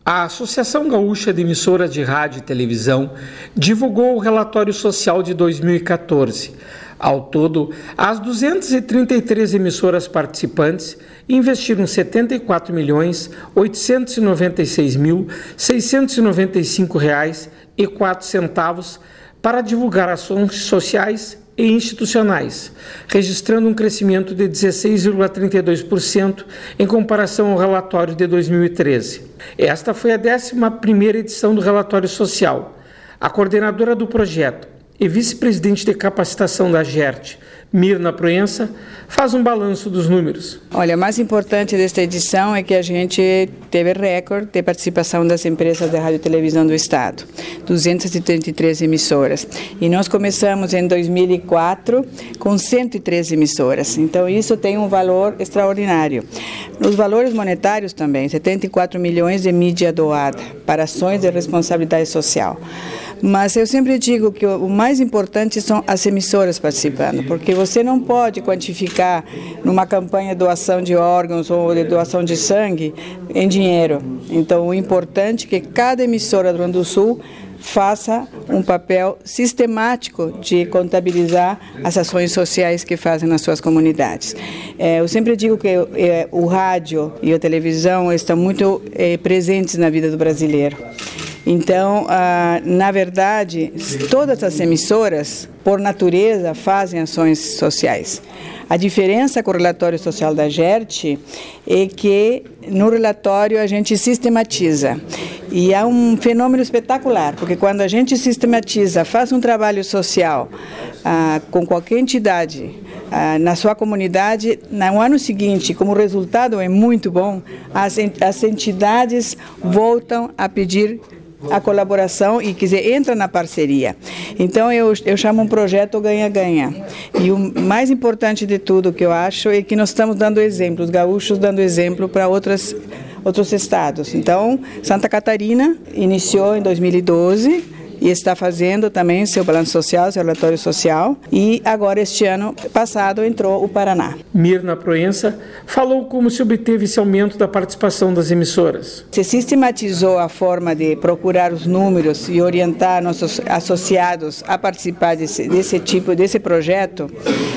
A Associação Gaúcha de Emissoras de Rádio e Televisão divulgou o relatório social de 2014. Ao todo, as 233 emissoras participantes investiram R$ 74.896.695,04 para divulgar ações sociais e institucionais, registrando um crescimento de 16,32% em comparação ao relatório de 2013. Esta foi a 11ª edição do relatório social. A coordenadora do projeto e vice-presidente de capacitação da GERT, Mirna Proença, faz um balanço dos números. Olha, o mais importante desta edição é que a gente teve recorde de participação das empresas de rádio e televisão do Estado, 233 emissoras. E nós começamos em 2004 com 103 emissoras, então isso tem um valor extraordinário. Nos valores monetários também, 74 milhões de mídia doada para ações de responsabilidade social. Mas eu sempre digo que o mais importante são as emissoras participando, porque você não pode quantificar numa campanha de doação de órgãos ou de doação de sangue em dinheiro. Então, o importante é que cada emissora do Rio Grande do Sul faça um papel sistemático de contabilizar as ações sociais que fazem nas suas comunidades. Eu sempre digo que o rádio e a televisão estão muito presentes na vida do brasileiro. Então, na verdade, todas as emissoras, por natureza, fazem ações sociais. A diferença com o relatório social da GERT é que no relatório a gente sistematiza. E há um fenômeno espetacular, porque quando a gente sistematiza, faz um trabalho social com qualquer entidade na sua comunidade, no ano seguinte, como o resultado é muito bom, as entidades voltam a pedir a colaboração e, entra na parceria. Então, eu chamo um projeto ganha-ganha. E o mais importante de tudo que eu acho é que nós estamos dando exemplo, os gaúchos dando exemplo para outros estados. Então, Santa Catarina iniciou em 2012, e está fazendo também seu balanço social, seu relatório social, e agora este ano passado entrou o Paraná. Mirna Proença falou como se obteve esse aumento da participação das emissoras. Se sistematizou a forma de procurar os números e orientar nossos associados a participar desse projeto.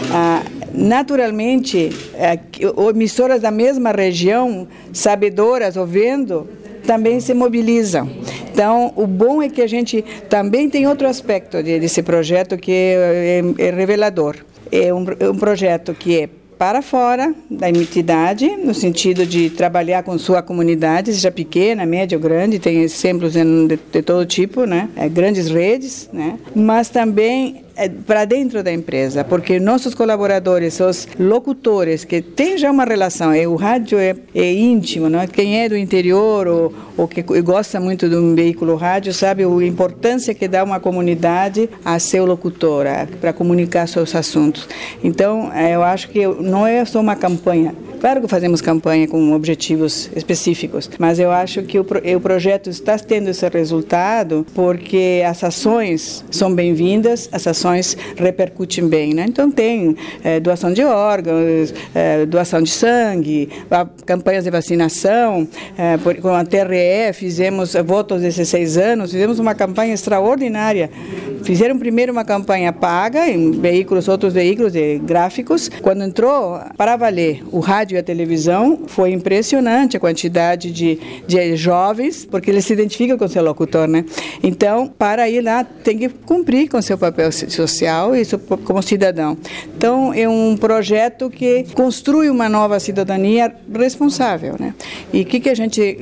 Naturalmente, emissoras da mesma região, sabedoras ou vendo, também se mobilizam. Então, o bom é que a gente também tem outro aspecto desse projeto que é revelador. É um projeto que é para fora da entidade, no sentido de trabalhar com sua comunidade, seja pequena, média ou grande, tem exemplos de todo tipo, né? Grandes redes, né? Mas também para dentro da empresa, porque nossos colaboradores, os locutores que têm já uma relação, o rádio é íntimo, não é? Quem é do interior ou que gosta muito de um veículo rádio sabe a importância que dá uma comunidade a seu locutor, para comunicar seus assuntos. Então, eu acho que não é só uma campanha. Claro que fazemos campanha com objetivos específicos, mas eu acho que o projeto está tendo esse resultado porque as ações são bem-vindas, as ações repercutem bem, né? Então tem doação de órgãos, doação de sangue, campanhas de vacinação, com a TRE fizemos votos de 16 anos, fizemos uma campanha extraordinária. Fizeram primeiro uma campanha paga em outros veículos gráficos. Quando entrou para valer o rádio e a televisão, foi impressionante a quantidade de jovens, porque eles se identificam com seu locutor, né? Então, para ir lá, tem que cumprir com seu papel social e como cidadão. Então, é um projeto que construi uma nova cidadania responsável, né? E o que a gente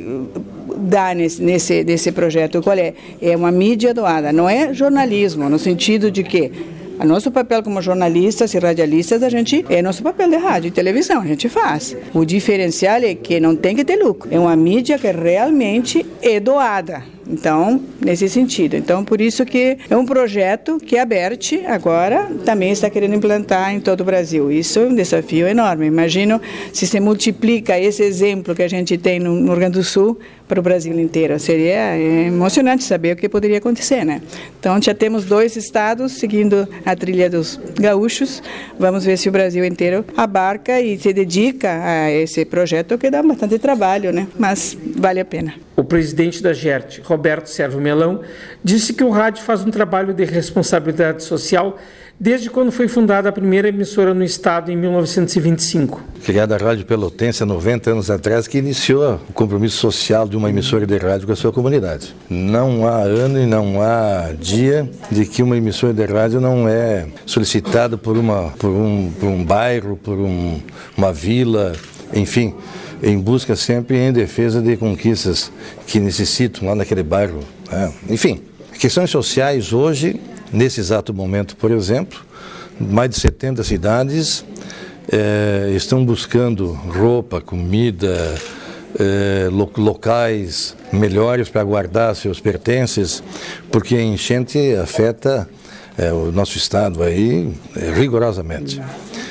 dá nesse projeto? Qual é? É uma mídia doada, não é jornalismo, no sentido de que o nosso papel como jornalistas e radialistas, é nosso papel de rádio e televisão, a gente faz. O diferencial é que não tem que ter lucro. É uma mídia que realmente é doada. Então, nesse sentido. Então, por isso que é um projeto que a BERT agora também está querendo implantar em todo o Brasil. Isso é um desafio enorme. Imagino se multiplica esse exemplo que a gente tem no Rio Grande do Sul para o Brasil inteiro. Seria emocionante saber o que poderia acontecer, né? Então, já temos 2 estados seguindo a trilha dos gaúchos. Vamos ver se o Brasil inteiro abarca e se dedica a esse projeto, que dá bastante trabalho, né? Mas vale a pena. O presidente da GERT, Roberto Servo Melão, disse que o rádio faz um trabalho de responsabilidade social desde quando foi fundada a primeira emissora no estado em 1925. Criada a Rádio Pelotense há 90 anos atrás, que iniciou o compromisso social de uma emissora de rádio com a sua comunidade. Não há ano e não há dia de que uma emissora de rádio não é solicitada por um bairro, por uma vila, enfim, em busca sempre em defesa de conquistas que necessitam lá naquele bairro. Né? Enfim, questões sociais hoje, nesse exato momento, por exemplo, mais de 70 cidades estão buscando roupa, comida, locais melhores para guardar seus pertences, porque a enchente afeta o nosso estado aí rigorosamente.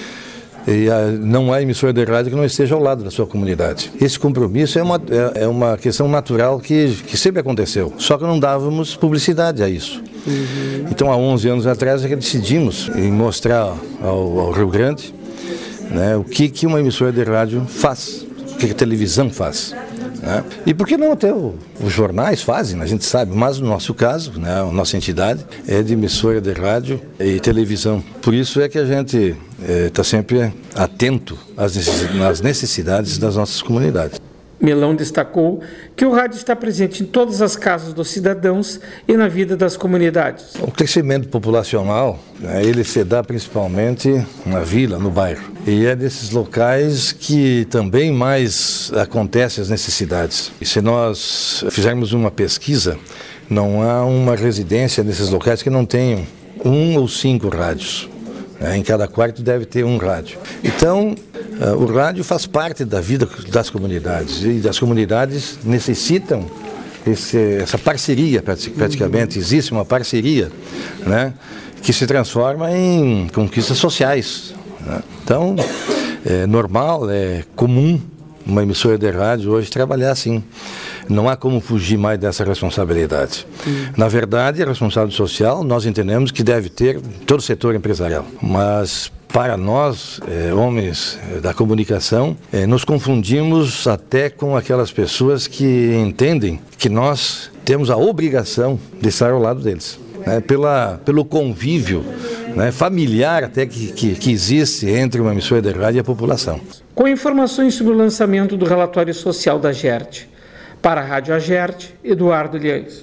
E não há emissora de rádio que não esteja ao lado da sua comunidade. Esse compromisso é uma questão natural que sempre aconteceu, só que não dávamos publicidade a isso. Então, há 11 anos atrás, é que decidimos mostrar ao Rio Grande, né, o que uma emissora de rádio faz, o que a televisão faz. Né? E por que não até os jornais fazem, a gente sabe, mas no nosso caso, né, a nossa entidade é de emissora de rádio e televisão. Por isso é que a gente está sempre atento às necessidades das nossas comunidades. Melão destacou que o rádio está presente em todas as casas dos cidadãos e na vida das comunidades. O crescimento populacional, né, ele se dá principalmente na vila, no bairro. E é desses locais que também mais acontecem as necessidades. E se nós fizermos uma pesquisa, não há uma residência nesses locais que não tenham 1 ou 5 rádios. Em cada quarto deve ter um rádio. Então, o rádio faz parte da vida das comunidades e as comunidades necessitam essa parceria, praticamente. Existe uma parceria, né, que se transforma em conquistas sociais. Né? Então, é normal, é comum uma emissora de rádio hoje trabalhar assim. Não há como fugir mais dessa responsabilidade. Na verdade, a responsabilidade social nós entendemos que deve ter todo o setor empresarial. Mas para nós, homens da comunicação, nos confundimos até com aquelas pessoas que entendem que nós temos a obrigação de estar ao lado deles. Né? Pelo convívio, né, familiar até que existe entre uma emissora de rádio e a população. Com informações sobre o lançamento do relatório social da GERT, para a Rádio AGERT, Eduardo Liães.